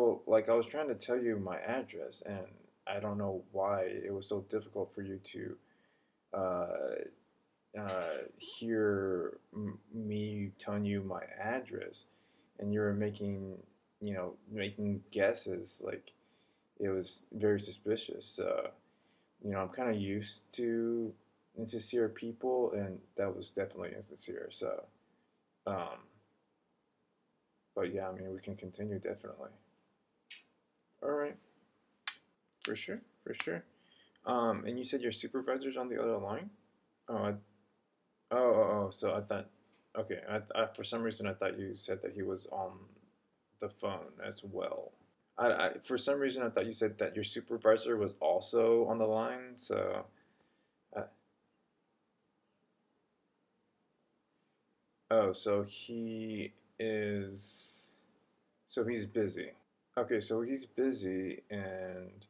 So, like, I was trying to tell you my address, and I don't know why it was so difficult for you to uh, hear me telling you my address, and you were making guesses. Like, it was very suspicious. I'm kind of used to insincere people, and that was definitely insincere. So, um, but yeah, I mean, we can continue definitely. All right, for sure, for sure. And you said your supervisor's on the other line? Oh, so I thought, okay, for some reason I thought you said that he was on the phone as well. For some reason I thought you said that your supervisor was also on the line. So, uh, so so he's busy. Okay, so he's busy, and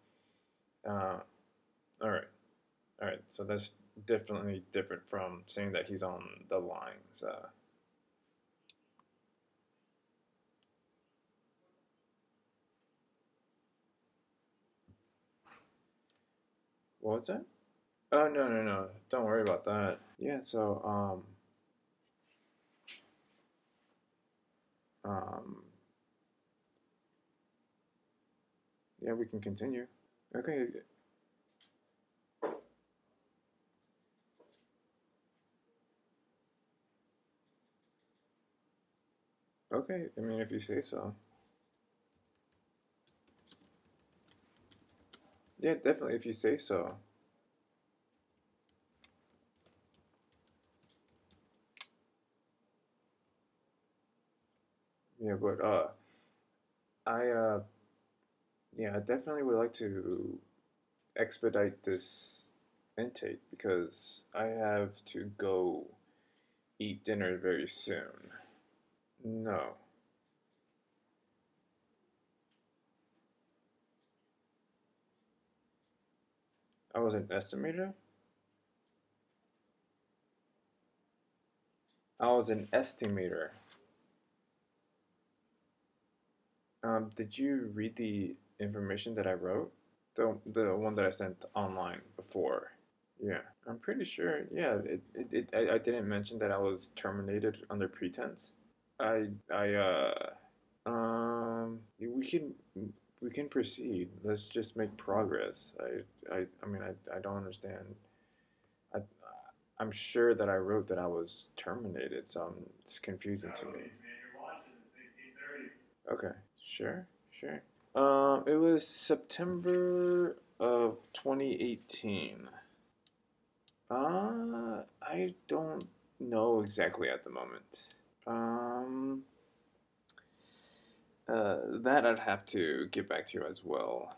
all right, all right. So that's definitely different from saying that he's on the lines. What was that? Oh, no, no, no. Don't worry about that. Yeah, so um yeah, we can continue. Okay. Okay. I mean, if you say so. Yeah, definitely if you say so. Yeah, but I yeah, I definitely would like to expedite this intake because I have to go eat dinner very soon. No. I was an estimator? I was an estimator. Did you read the information that I wrote? The one that I sent online before. Yeah, I'm pretty sure. Yeah, I didn't mention that I was terminated under pretense. I we can proceed. Let's just make progress. I mean, I don't understand. I I'm sure that I wrote that I was terminated, so it's confusing to me. Okay, sure, sure. It was September of 2018. I don't know exactly at the moment. Um, that I'd have to get back to you as well.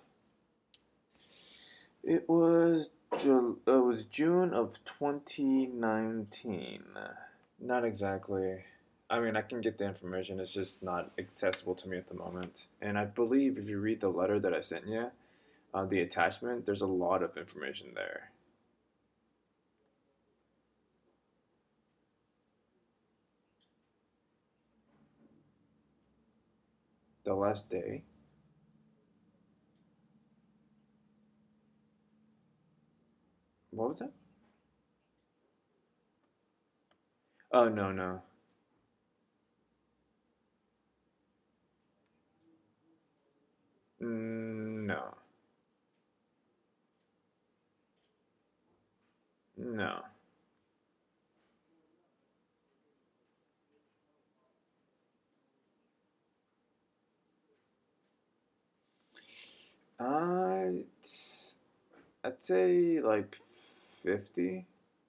It was June of 2019. Not exactly. I mean, I can get the information. It's just not accessible to me at the moment. And I believe if you read the letter that I sent you, the attachment, there's a lot of information there. The last day. What was it? Oh, no, no. No. No. Uh, I'd say like 50.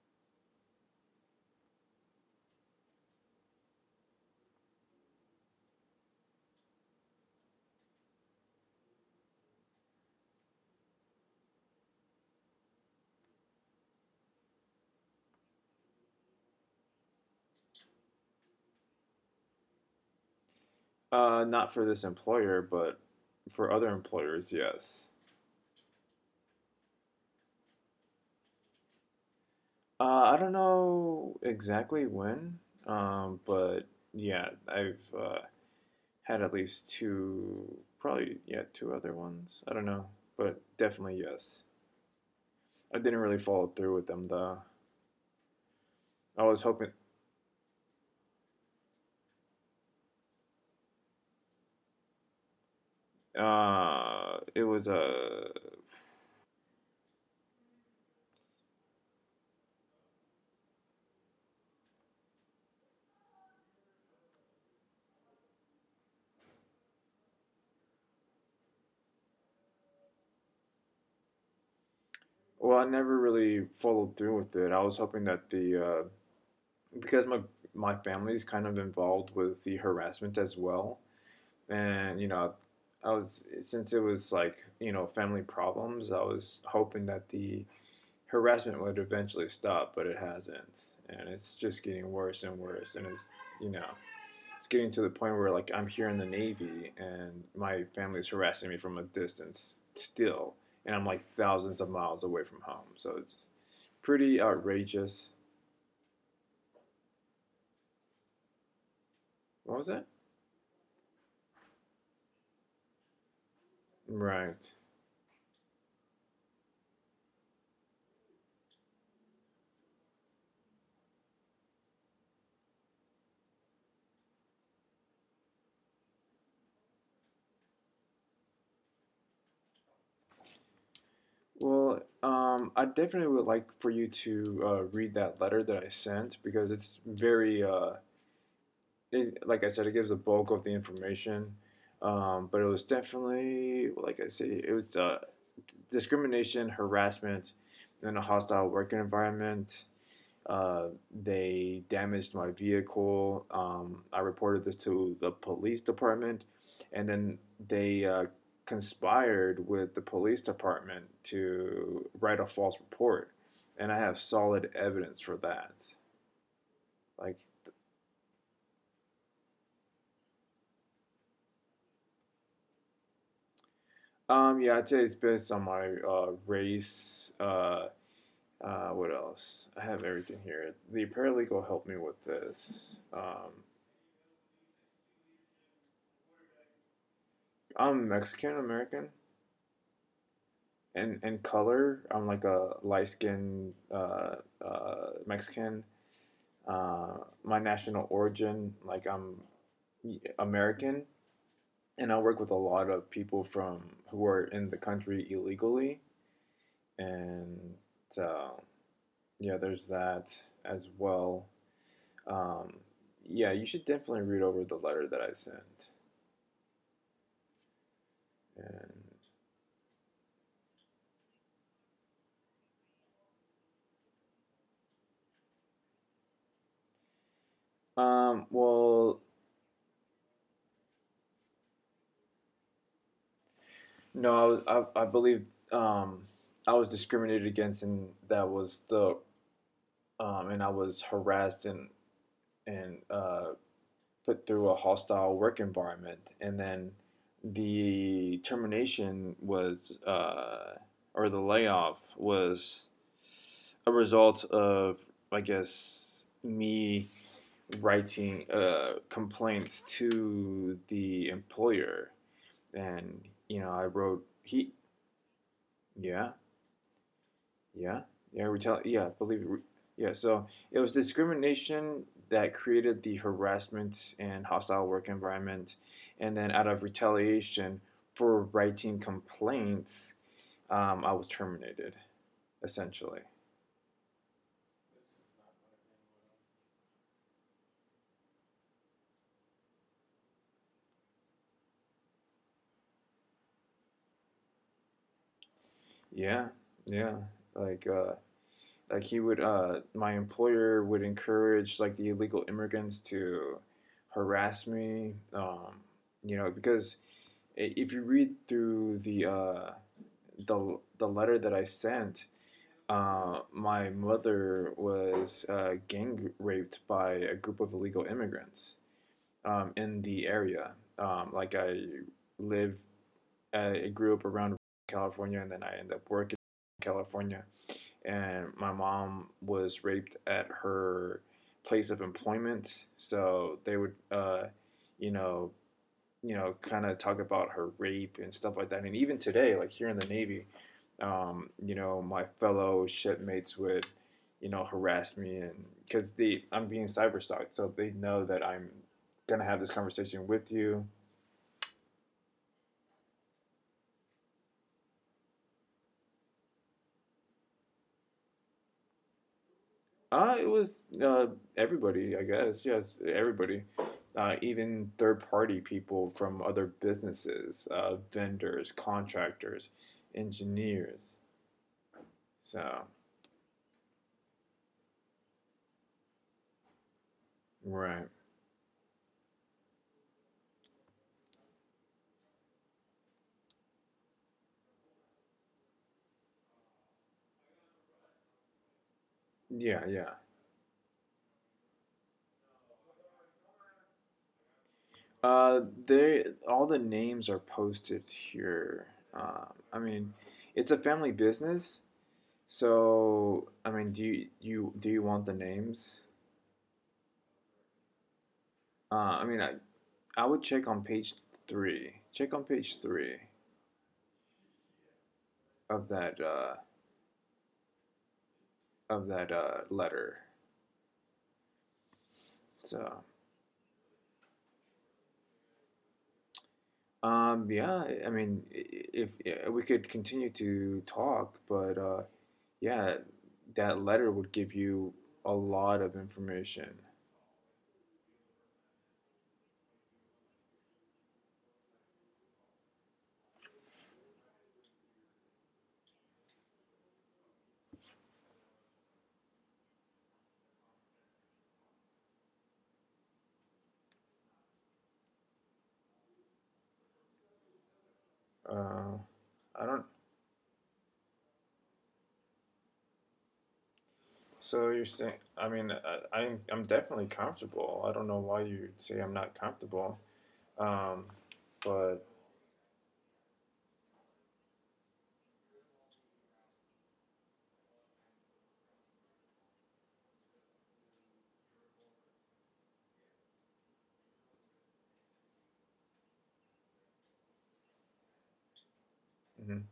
Not for this employer, but for other employers, yes. I don't know exactly when, but yeah, I've had at least two, probably yeah, two other ones. I don't know, but definitely yes. I didn't really follow through with them though. I was hoping. It was a. Well, I never really followed through with it. I was hoping that because my family is kind of involved with the harassment as well, and I was since it was like family problems. I was hoping that the harassment would eventually stop, but it hasn't, and it's just getting worse and worse. And you know it's getting to the point where like I'm here in the Navy and my family's harassing me from a distance still, and I'm like thousands of miles away from home. So it's pretty outrageous. What was that? Right. Well, I definitely would like for you to read that letter that I sent because it's very, like I said, it gives the bulk of the information. But it was definitely, like I say, it was discrimination, harassment, in a hostile work environment. They damaged my vehicle. I reported this to the police department, and then they conspired with the police department to write a false report. And I have solid evidence for that. Like, yeah, I'd say it's based on my race. What else? I have everything here. The paralegal helped me with this. I'm Mexican American, and color. I'm like a light skinned Mexican. My national origin, like I'm American, and I work with a lot of people from who are in the country illegally, and yeah, there's that as well. Um, yeah, you should definitely read over the letter that I sent. And well, no, I believe I was discriminated against, and that was and I was harassed and put through a hostile work environment, and then the termination was or the layoff was a result of, I guess, me writing complaints to the employer, and I wrote he yeah yeah yeah yeah, I believe it, yeah. So it was discrimination that created the harassment and hostile work environment, and then out of retaliation for writing complaints, I was terminated essentially. Yeah, yeah, like he would my employer would encourage like the illegal immigrants to harass me, because if you read through the letter that I sent, my mother was gang raped by a group of illegal immigrants in the area. Like live I grew up around California, and then I ended up working in California, and my mom was raped at her place of employment. So they would, you know, kind of talk about her rape and stuff like that. And even today, like here in the Navy, my fellow shipmates would, harass me, and because I'm being cyber stalked, so they know that I'm gonna have this conversation with you. It was everybody, I guess. Yes, everybody. Even third party people from other businesses, vendors, contractors, engineers. So, right. Yeah, yeah. They all the names are posted here. I mean, it's a family business, so I mean, do you want the names? I mean, I would check on page three. Check on page three of that letter. So, yeah, I mean, if we could continue to talk, but yeah, that letter would give you a lot of information. Uh, I don't. So you're saying? I mean, I'm definitely comfortable. I don't know why you say I'm not comfortable. Um, but mhm.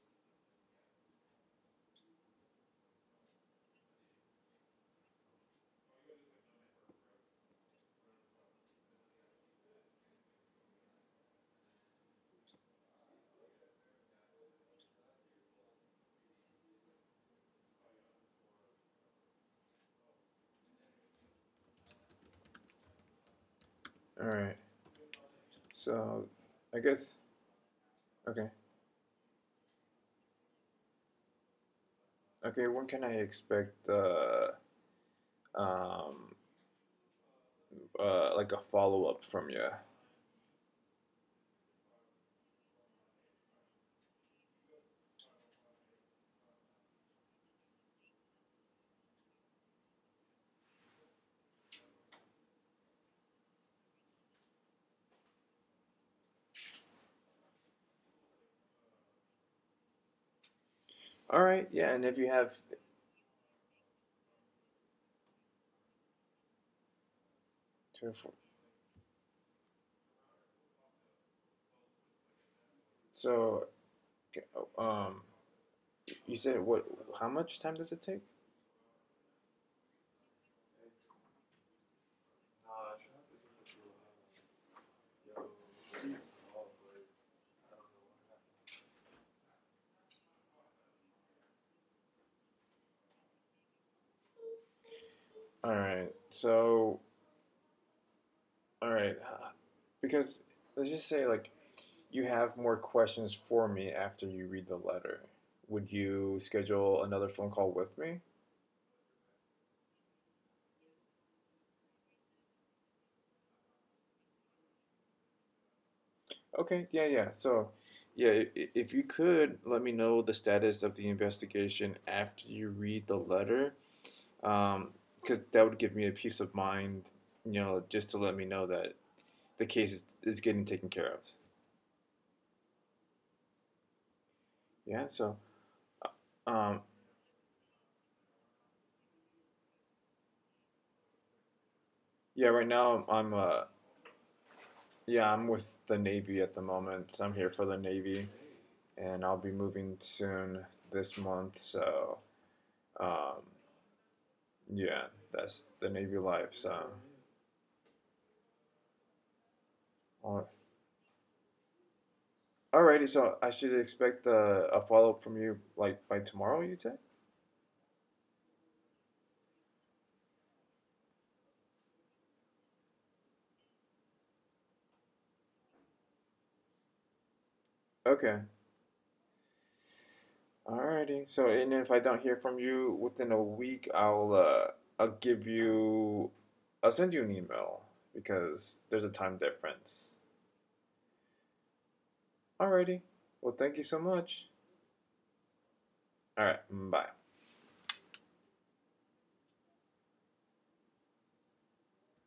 All right. So I guess okay. Okay, when can I expect um like a follow up from you? All right, yeah, and if you have two, four, so um, you said what? How much time does it take? All right, so all right, because let's just say like you have more questions for me after you read the letter. Would you schedule another phone call with me? Okay, yeah, yeah. So, yeah, if you could let me know the status of the investigation after you read the letter, because that would give me a peace of mind, just to let me know that the case is getting taken care of. Yeah, so, um, yeah, right now I'm Yeah, I'm with the Navy at the moment. I'm here for the Navy, and I'll be moving soon this month. So, um, yeah, that's the Navy life. So, all- alrighty. So I should expect a follow up from you like by tomorrow. You'd say? Okay. Alrighty. So, and if I don't hear from you within a week, I'll give you I'll send you an email because there's a time difference. Alrighty. Well, thank you so much. All right. Bye.